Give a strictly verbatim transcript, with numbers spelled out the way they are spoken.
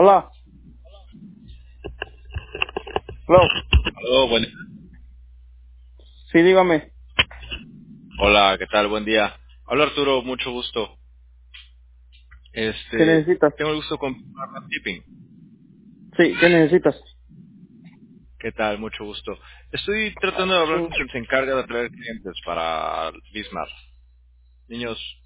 Hola. Hello. Aló, buen- Sí, dígame. Hola, ¿qué tal? Buen día. Hola Arturo, mucho gusto. ¿Qué Este, necesitas? tengo el gusto con Tipping. Sí, ¿qué necesitas? ¿Qué tal? Mucho gusto. Estoy tratando de hablar con quien se encarga de atraer clientes para Bismarck. Niños